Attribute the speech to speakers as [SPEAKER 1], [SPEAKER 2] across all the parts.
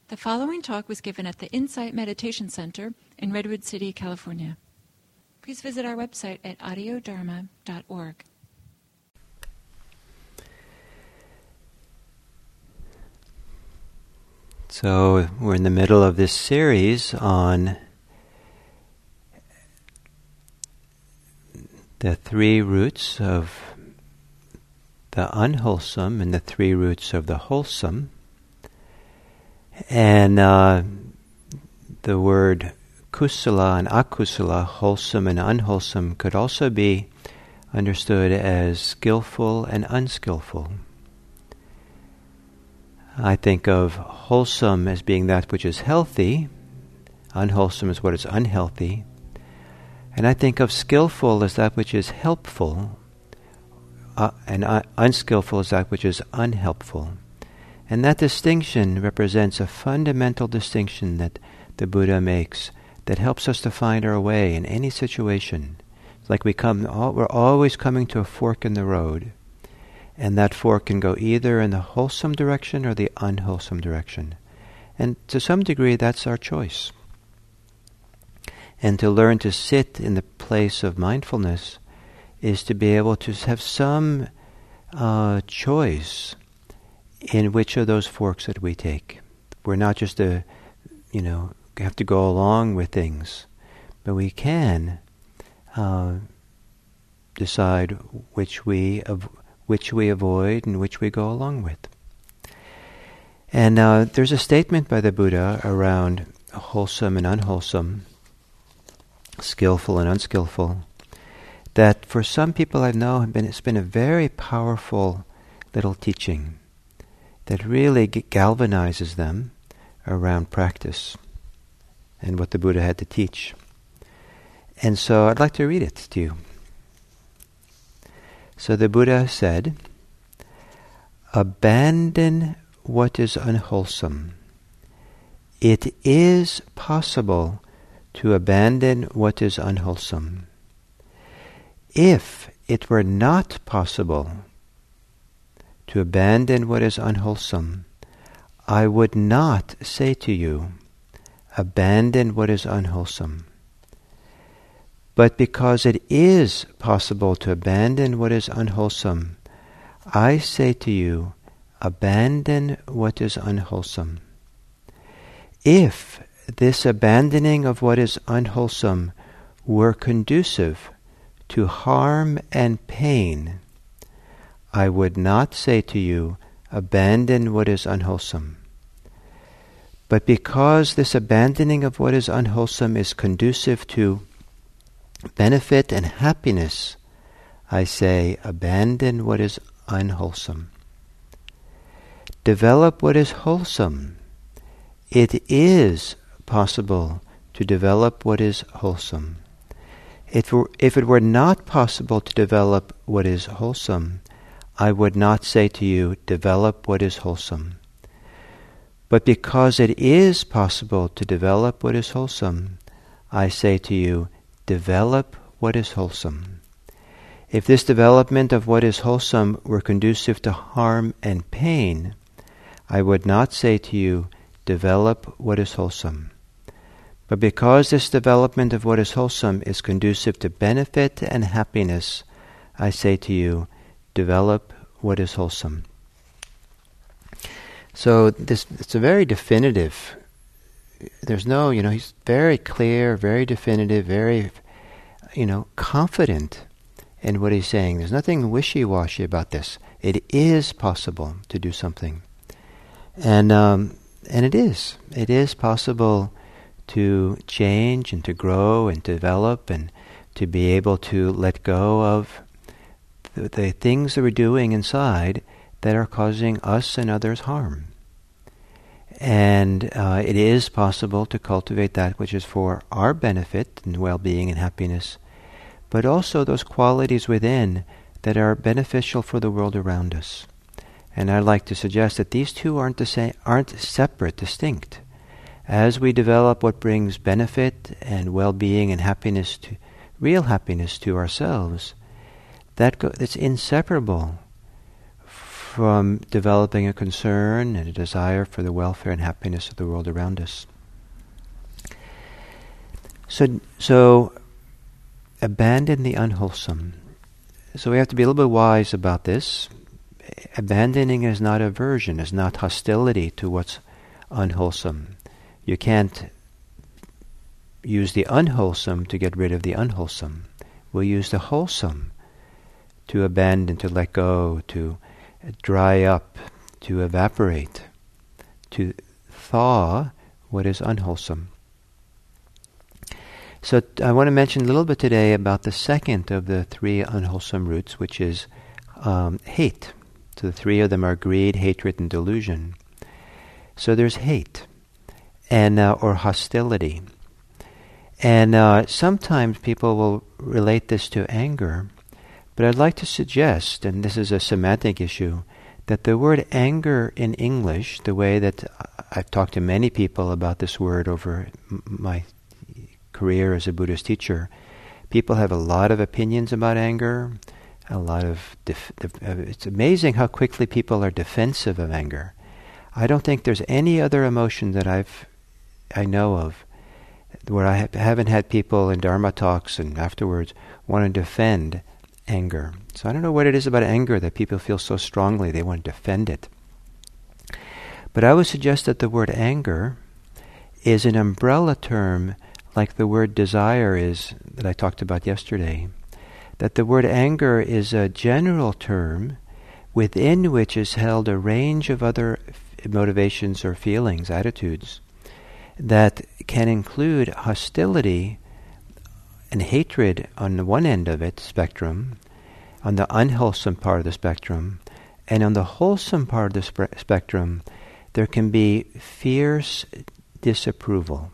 [SPEAKER 1] The following talk was given at the Insight Meditation Center in Redwood City, California. Please visit our website at audiodharma.org.
[SPEAKER 2] So we're in the middle of this series on the three roots of the unwholesome and the three roots of the wholesome. And the word kusala and akusala, wholesome and unwholesome, could also be understood as skillful and unskillful. I think of wholesome as being that which is healthy, unwholesome is what is unhealthy, and I think of skillful as that which is helpful, and unskillful as that which is unhelpful. And that distinction represents a fundamental distinction that the Buddha makes that helps us to find our way in any situation. It's like we're always coming to a fork in the road, and that fork can go either in the wholesome direction or the unwholesome direction. And to some degree, that's our choice. And to learn to sit in the place of mindfulness is to be able to have some choice in which of those forks that we take. We're not just have to go along with things, but we can decide which we avoid and which we go along with. And there's a statement by the Buddha around wholesome and unwholesome, skillful and unskillful, that for some people I know it's been a very powerful little teaching that really galvanizes them around practice and what the Buddha had to teach. And so I'd like to read it to you. So the Buddha said, "Abandon what is unwholesome. It is possible to abandon what is unwholesome. If it were not possible to abandon what is unwholesome, I would not say to you, abandon what is unwholesome. But because it is possible to abandon what is unwholesome, I say to you, abandon what is unwholesome. If this abandoning of what is unwholesome were conducive to harm and pain, I would not say to you, abandon what is unwholesome. But because this abandoning of what is unwholesome is conducive to benefit and happiness, I say, abandon what is unwholesome. Develop what is wholesome. It is possible to develop what is wholesome. If it were not possible to develop what is wholesome, I would not say to you, develop what is wholesome. But because it is possible to develop what is wholesome, I say to you, develop what is wholesome. If this development of what is wholesome were conducive to harm and pain, I would not say to you, develop what is wholesome. But because this development of what is wholesome is conducive to benefit and happiness, I say to you, develop what is wholesome. So it's a very definitive. There's no, he's very clear, very definitive, very, confident in what he's saying. There's nothing wishy-washy about this. It is possible to do something, and it is. It is possible to change and to grow and to develop and to be able to let go of the things that we're doing inside that are causing us and others harm. And it is possible to cultivate that which is for our benefit and well-being and happiness, but also those qualities within that are beneficial for the world around us. And I'd like to suggest that these two aren't separate, distinct. As we develop what brings benefit and well-being and happiness, real happiness to ourselves, that's inseparable from developing a concern and a desire for the welfare and happiness of the world around us. So abandon the unwholesome. So we have to be a little bit wise about this. Abandoning is not aversion, is not hostility to what's unwholesome. You can't use the unwholesome to get rid of the unwholesome. We'll use the wholesome to abandon, to let go, to dry up, to evaporate, to thaw what is unwholesome. So I want to mention a little bit today about the second of the three unwholesome roots, which is hate. So the three of them are greed, hatred, and delusion. So there's hate, and or hostility. And sometimes people will relate this to anger, but I'd like to suggest, and this is a semantic issue, that the word anger in English, the way that I've talked to many people about this word over my career as a Buddhist teacher, people have a lot of opinions about anger, a lot of it's amazing how quickly people are defensive of anger. I don't think there's any other emotion that I know of where I haven't had people in Dharma talks and afterwards want to defend anger. So I don't know what it is about anger that people feel so strongly they want to defend it. But I would suggest that the word anger is an umbrella term like the word desire is that I talked about yesterday. That the word anger is a general term within which is held a range of other motivations or feelings, attitudes, that can include hostility and hatred on the one end of it spectrum, on the unwholesome part of the spectrum, and on the wholesome part of the spectrum, there can be fierce disapproval,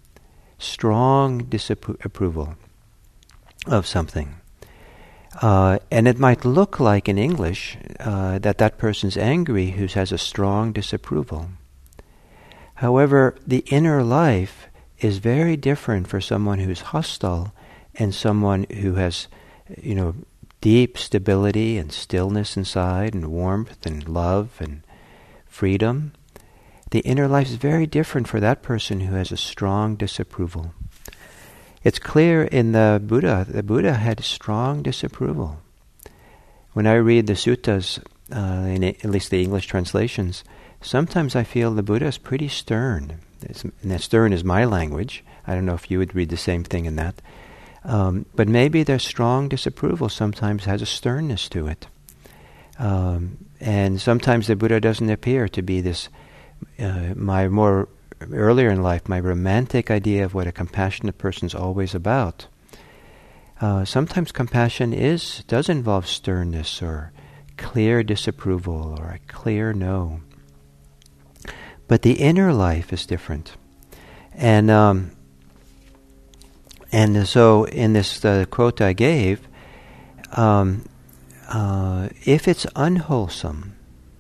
[SPEAKER 2] strong disapproval of something. And it might look like in English that person's angry who has a strong disapproval. However, the inner life is very different for someone who's hostile and someone who has, deep stability and stillness inside and warmth and love and freedom. The inner life is very different for that person who has a strong disapproval. It's clear in the Buddha had strong disapproval. When I read the suttas, in at least the English translations, sometimes I feel the Buddha is pretty stern. And that stern is my language. I don't know if you would read the same thing in that. But maybe their strong disapproval sometimes has a sternness to it. And sometimes the Buddha doesn't appear to be this, earlier in life, my romantic idea of what a compassionate person's always about. Sometimes compassion does involve sternness or clear disapproval or a clear no. But the inner life is different. And so in this quote I gave, if it's unwholesome,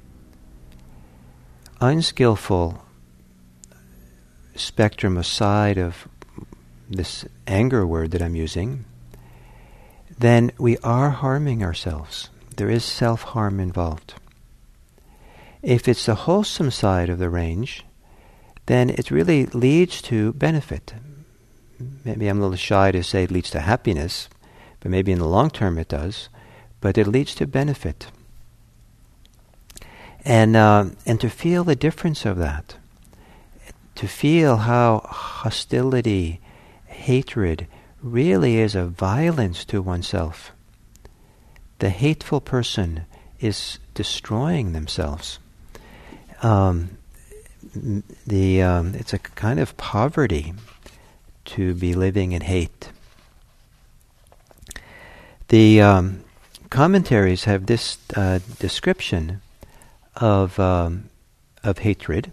[SPEAKER 2] unskillful spectrum aside of this anger word that I'm using, then we are harming ourselves. There is self-harm involved. If it's the wholesome side of the range, then it really leads to benefit. Maybe I'm a little shy to say it leads to happiness, but maybe in the long term it does. But it leads to benefit. And to feel the difference of that, to feel how hostility, hatred really is a violence to oneself. The hateful person is destroying themselves. It's a kind of poverty to be living in hate. The commentaries have this description of hatred,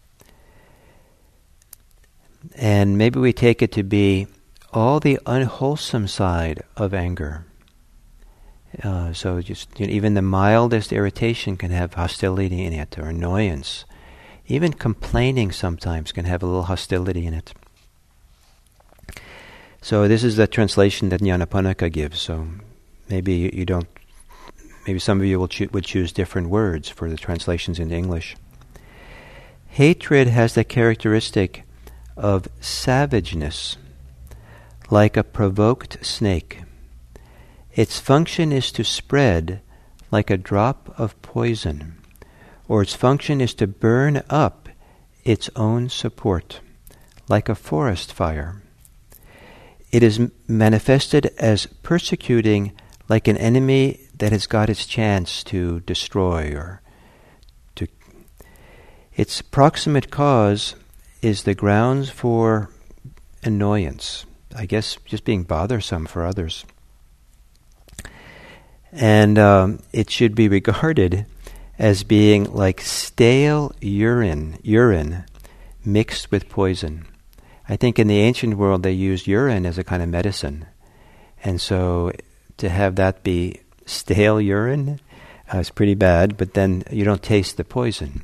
[SPEAKER 2] and maybe we take it to be all the unwholesome side of anger. So just even the mildest irritation can have hostility in it, or annoyance. Even complaining sometimes can have a little hostility in it. So this is the translation that Nyanaponika gives. So maybe you don't maybe some of you would choose different words for the translations into English. Hatred has the characteristic of savageness, like a provoked snake. Its function is to spread like a drop of poison, or its function is to burn up its own support, like a forest fire. It is manifested as persecuting like an enemy that has got its chance to destroy or to... Its proximate cause is the grounds for annoyance, I guess just being bothersome for others. And it should be regarded as being like stale urine mixed with poison. I think in the ancient world they used urine as a kind of medicine. And so to have that be stale urine is pretty bad, but then you don't taste the poison.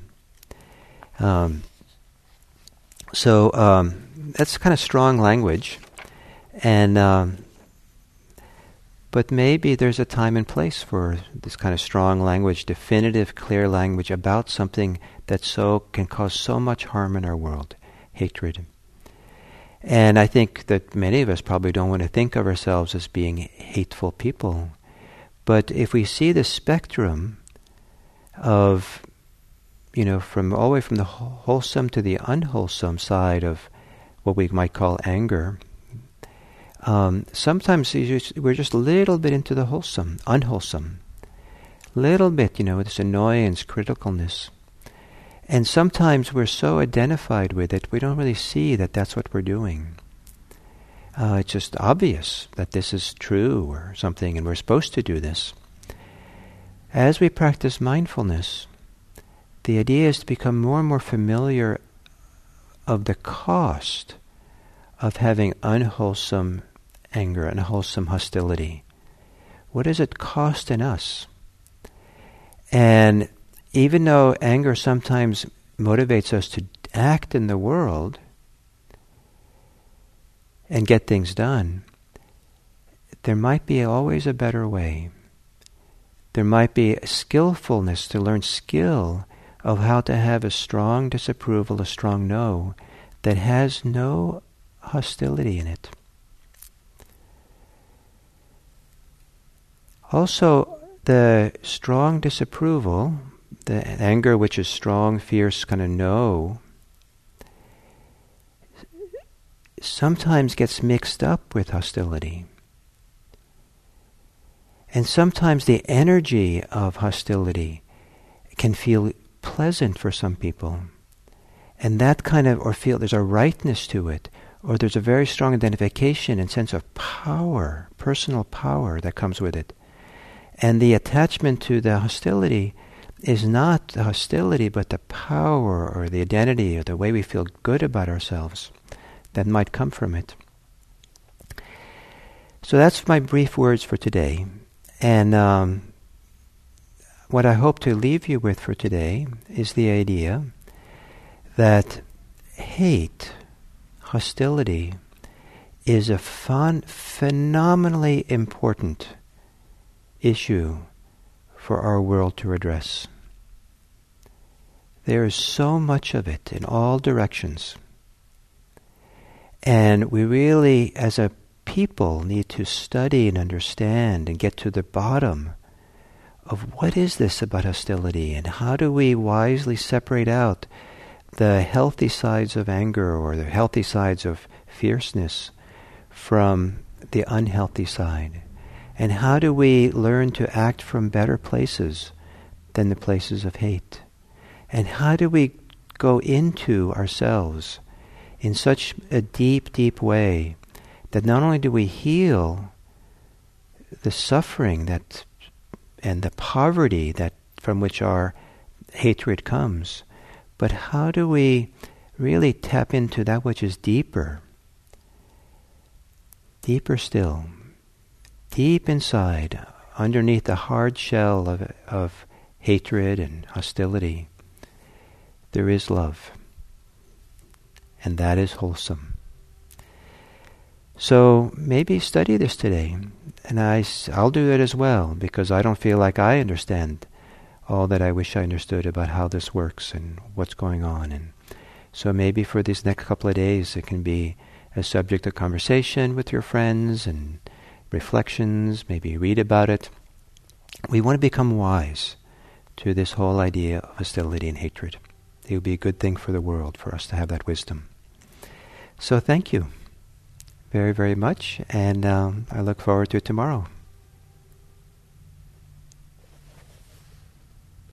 [SPEAKER 2] So that's kind of strong language. And but maybe there's a time and place for this kind of strong language, definitive, clear language about something that can cause so much harm in our world, hatred. And I think that many of us probably don't want to think of ourselves as being hateful people. But if we see the spectrum of, from all the way from the wholesome to the unwholesome side of what we might call anger, sometimes we're just a little bit into the unwholesome. Little bit, this annoyance, criticalness. And sometimes we're so identified with it, we don't really see that that's what we're doing. It's just obvious that this is true or something, and we're supposed to do this. As we practice mindfulness, the idea is to become more and more familiar of the cost of having unwholesome anger, unwholesome hostility. What does it cost in us? And even though anger sometimes motivates us to act in the world and get things done, there might be always a better way. There might be skillfulness to learn skill of how to have a strong disapproval, a strong no, that has no hostility in it. Also, the strong disapproval, the anger which is strong, fierce, kind of no, sometimes gets mixed up with hostility. And sometimes the energy of hostility can feel pleasant for some people. And that there's a rightness to it, or there's a very strong identification and sense of power, personal power that comes with it. And the attachment to the hostility is not the hostility, but the power or the identity or the way we feel good about ourselves that might come from it. So that's my brief words for today. And what I hope to leave you with for today is the idea that hate, hostility, is a phenomenally important issue for our world to address. There is so much of it in all directions. And we really, as a people, need to study and understand and get to the bottom of what is this about hostility, and how do we wisely separate out the healthy sides of anger or the healthy sides of fierceness from the unhealthy side. And how do we learn to act from better places than the places of hate? And how do we go into ourselves in such a deep, deep way that not only do we heal the suffering and the poverty that from which our hatred comes, but how do we really tap into that which is deeper still, deep inside, underneath the hard shell of hatred and hostility, there is love. And that is wholesome. So maybe study this today And I'll do it as well, because I don't feel like I understand all that I wish I understood about how this works and what's going on. And so maybe for these next couple of days it can be a subject of conversation with your friends and reflections, maybe read about it. We want to become wise to this whole idea of hostility and hatred. It would be a good thing for the world for us to have that wisdom. So thank you very, very much, and I look forward to it tomorrow.